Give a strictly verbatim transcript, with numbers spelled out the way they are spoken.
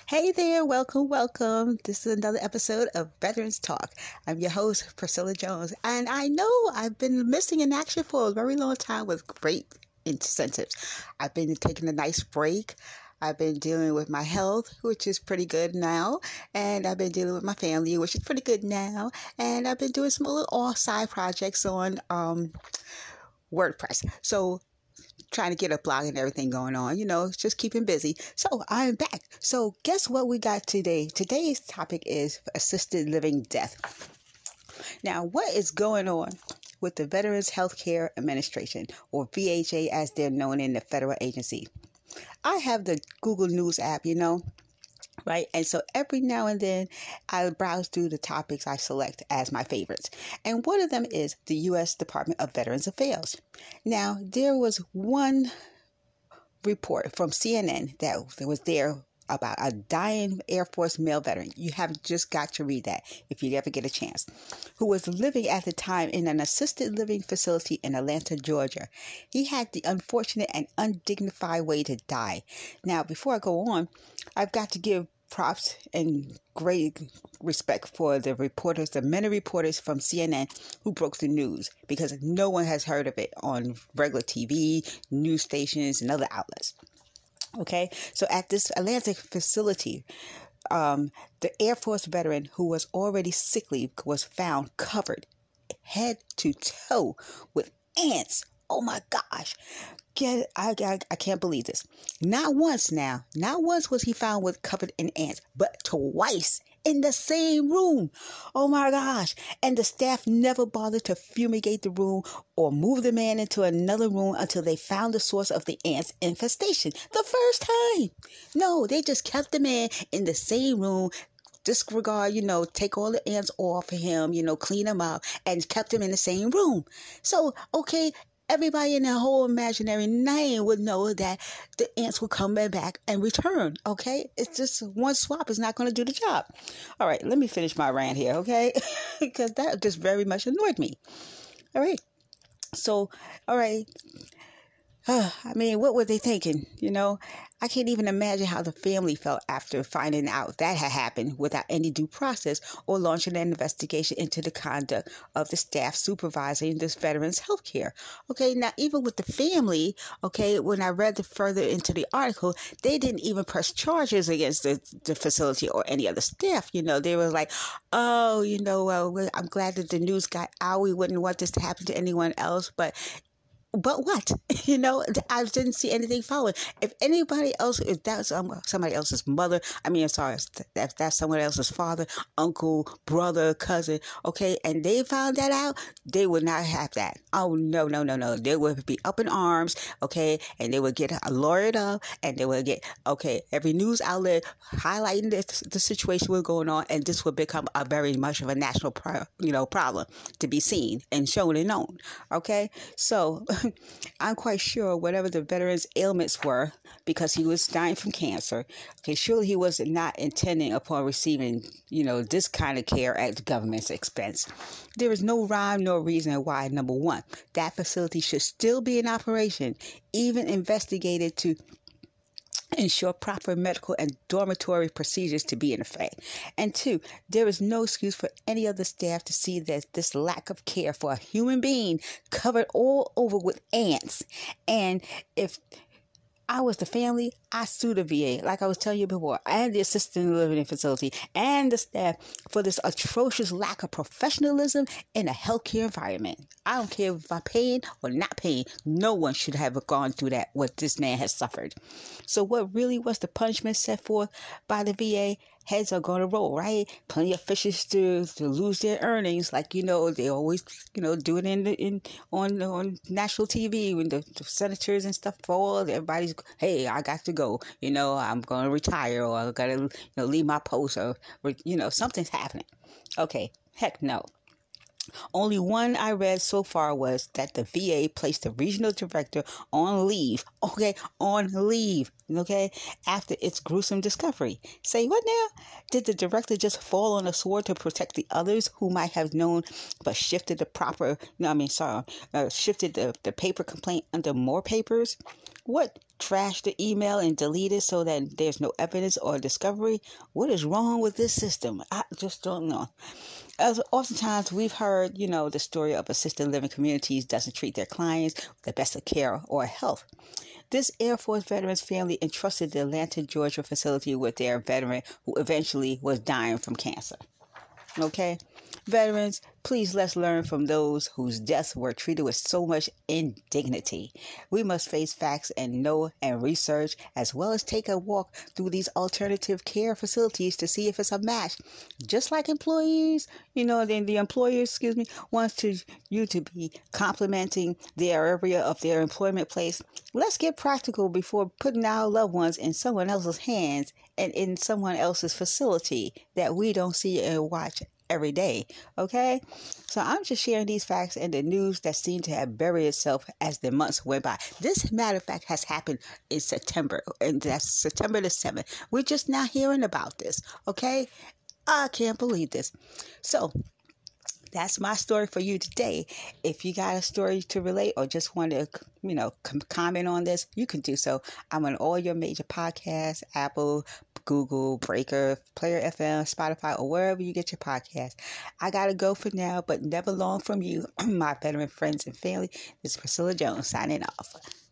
Hey there, welcome, welcome. This is another episode of Veterans Talk. I'm your host, Priscilla Jones, and I know I've been missing in action for a very long time with great incentives. I've been taking a nice break. I've been dealing with my health, which is pretty good now, and I've been dealing with my family, which is pretty good now, and I've been doing some little off side projects on um, WordPress. So trying to get a blog and everything going on, you know, just keeping busy. So I'm back. So guess what we got today? Today's topic is assisted living death. Now, what is going on with the Veterans Healthcare Administration, or V H A as they're known in the federal agency? I have the Google News app, you know, right? And so every now and then I browse through the topics I select as my favorites. And one of them is the U S Department of Veterans Affairs. Now, there was one report from C N N that was there about a dying Air Force male veteran. You have just got to read that if you ever get a chance. Who was living at the time in an assisted living facility in Atlanta, Georgia. He had the unfortunate and undignified way to die. Now, before I go on, I've got to give props and great respect for the reporters, the many reporters from C N N who broke the news, because no one has heard of it on regular T V, news stations, and other outlets. Okay, so at this Atlanta facility, um, the Air Force veteran who was already sickly was found covered head to toe with ants. Oh my gosh. Get, I, I, I can't believe this. Not once now, not once was he found with covered in ants, but twice in the same room. Oh my gosh. And the staff never bothered to fumigate the room or move the man into another room until they found the source of the ants infestation the first time. No, they just kept the man in the same room, disregard, you know, take all the ants off of him, you know, clean him up, and kept him in the same room. So, okay, everybody in the whole imaginary name would know that the ants will come back and return, okay? It's just one swap is not going to do the job. All right, let me finish my rant here, okay? Because that just very much annoyed me. All right. So, all right. Uh, I mean, what were they thinking? You know, I can't even imagine how the family felt after finding out that had happened without any due process or launching an investigation into the conduct of the staff supervising this veteran's health care. Okay, now even with the family, okay, when I read the further into the article, they didn't even press charges against the, the facility or any other staff. You know, they were like, oh, you know, uh, I'm glad that the news got out. We wouldn't want this to happen to anyone else, but But what? You know, I didn't see anything following. If anybody else, if that's um, somebody else's mother, I mean, I'm sorry, if that's someone else's father, uncle, brother, cousin, okay, and they found that out, they would not have that. Oh, no, no, no, no. They would be up in arms, okay, and they would get a lawyered up, and they would get, okay, every news outlet highlighting the, the situation was going on, and this would become a very much of a national, pro, you know, problem to be seen and shown and known, okay? So I'm quite sure whatever the veteran's ailments were, because he was dying from cancer, okay, surely he was not intending upon receiving, you know, this kind of care at the government's expense. There is no rhyme nor reason why, number one, that facility should still be in operation, even investigated to ensure proper medical and dormitory procedures to be in effect. And two, there is no excuse for any of the staff to see that this lack of care for a human being covered all over with ants. And if I was the family, I sued the V A, like I was telling you before, and the assisted living facility and the staff for this atrocious lack of professionalism in a healthcare environment. I don't care if I'm paying or not paying. No one should have gone through that, what this man has suffered. So what really was the punishment set forth by the V A? Heads are going to roll, right? Plenty of fishes to, to lose their earnings, like, you know, they always, you know, do it in the, in on on national T V when the, the senators and stuff fall. Everybody's, hey, I got to go. You know, I'm going to retire, or I got to, you know, leave my post, or, you know, something's happening. Okay, heck no. Only one I read so far was that the V A placed the regional director on leave. Okay, on leave. Okay, after its gruesome discovery. Say what now? Did the director just fall on a sword to protect the others who might have known but shifted the proper, no, I mean, sorry, uh, shifted the, the paper complaint under more papers? What? Trash the email and delete it so that there's no evidence or discovery? What is wrong with this system? I just don't know. As oftentimes we've heard, you know, the story of assisted living communities doesn't treat their clients with the best of care or health. This Air Force veteran's family entrusted the Atlanta, Georgia facility with their veteran who eventually was dying from cancer. Okay? Veterans, please let's learn from those whose deaths were treated with so much indignity. We must face facts and know and research, as well as take a walk through these alternative care facilities to see if it's a match. Just like employees, you know, then the employer, excuse me, wants to you to be complimenting their area of their employment place. Let's get practical before putting our loved ones in someone else's hands and in someone else's facility that we don't see and watch every day. Okay, so I'm just sharing these facts and the news that seemed to have buried itself as the months went by. This matter of fact has happened in September, and that's September the seventh. We're just now hearing about this. Okay, I can't believe this. So that's my story for you today. If you got a story to relate or just want to, you know, com- comment on this, you can do so. I'm on all your major podcasts, Apple, Google, Breaker, Player F M, Spotify, or wherever you get your podcast. I got to go for now, but never long from you, my veteran friends and family. This is Priscilla Jones signing off.